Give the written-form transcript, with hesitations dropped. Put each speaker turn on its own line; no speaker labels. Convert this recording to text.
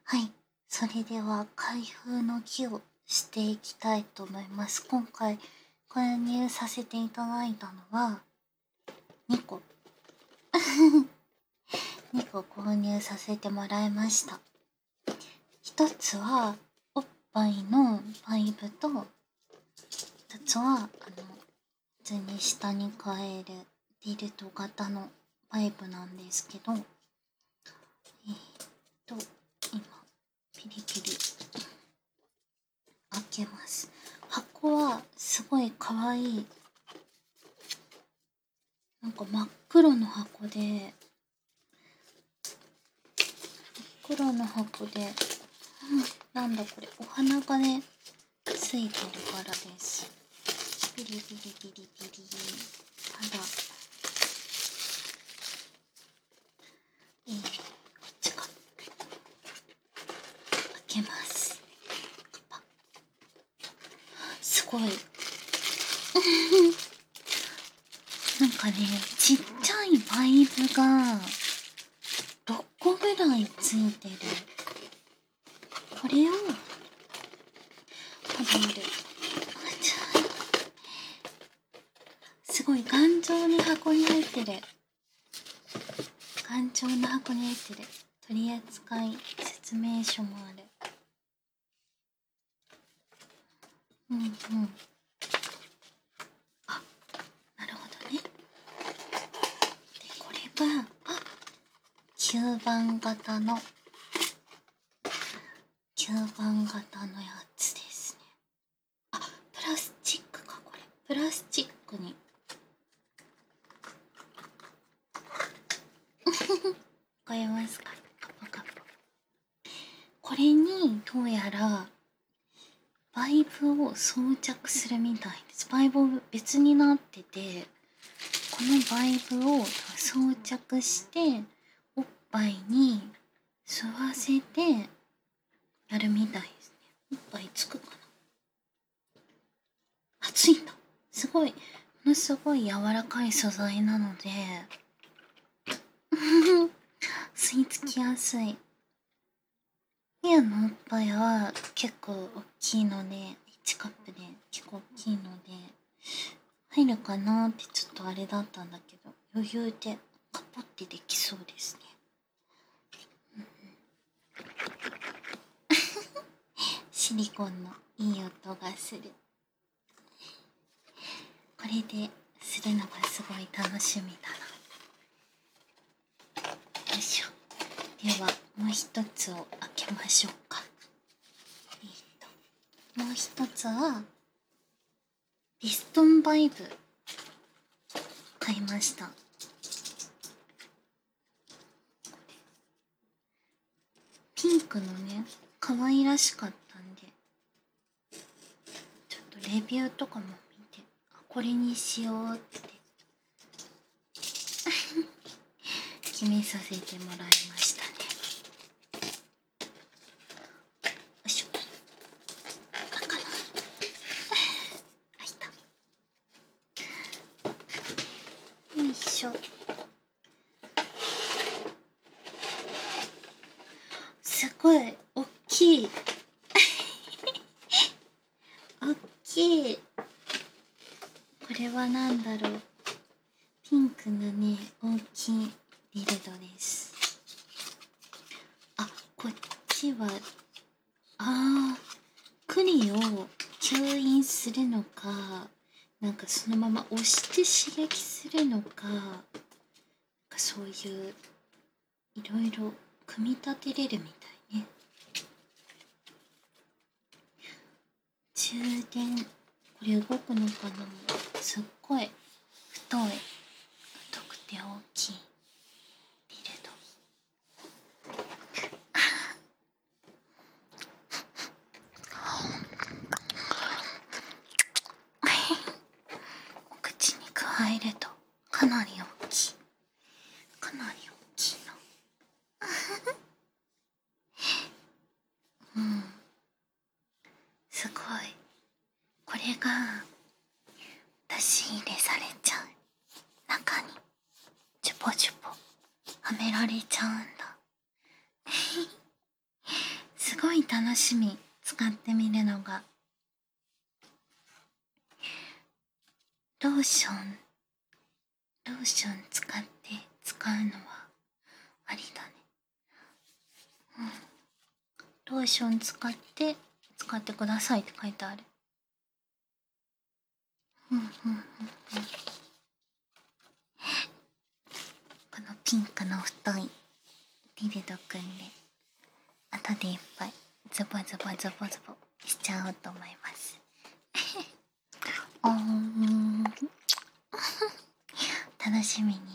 はい、それでは開封の儀をしていきたいと思います。今回購入させていただいたのは2個2個購入させてもらいました。一つはおっぱいのパイプと、一つは普通に下に変えるディルト型のパイプなんですけど、今ピリピリ開けます。箱はすごいかわいい、なんか真っ黒の箱で、なんだこれ、お花がねついてるからです。ピリピリピリピリ。ただこっちか、開けます。すごいなんかね、ちっちゃいパイプが6個ぐらいついてる。これを食べる。すごい頑丈に箱に入ってる。頑丈な箱に入ってる。取扱説明書もある。あ、なるほどね。で、これが吸盤型のやつですね。あ、プラスチックかこれ。プラスチックにわかりますか？カポカポ。これにどうやらパイプを装着するみたいです。パイプ別になってて、このパイプを装着しておっぱいに吸わせてやるみたいですね。おっぱいつくかなあ、ついた。すごい、ものすごい柔らかい素材なので吸い付きやすい。ミアのおっぱいは結構大きいので、1カップで結構大きいので入るかなってちょっとあれだったんだけど、余裕でカポってできそうですね。シリコンのいい音がする。これでするのがすごい楽しみだな。よいしょ。ではもう一つを開けましょうか。もう一つはピストンバイブ買いました。ピンクのね、可愛らしかったんでちょっとレビューとかも見て、これにしようって決めさせてもらいましたね。よいしょ。開かない。開いた。よいしょ。すごい大きい大きい。これは何だろう。ピンクのね、大きいディルドです。あ、こっちは栗を吸引するのか、なんかそのまま押して刺激するのか、なんかそういういろいろ組み立てれるみたいね。充電、これ動くのかな。すっごい太くて大きいディルド。お口にくわえるとかなり大きい。かなり大きいな。すごい。これが出し入れされちゃう。中にチュポチュポはめられちゃうんだ。 い楽しみ、使ってみるのが。ローション使って使うのはありだね。ローション使ってくださいって書いてある。このピンクの太いリルドくんで後でいっぱいズボズボズボズボしちゃおうと思います。楽しみに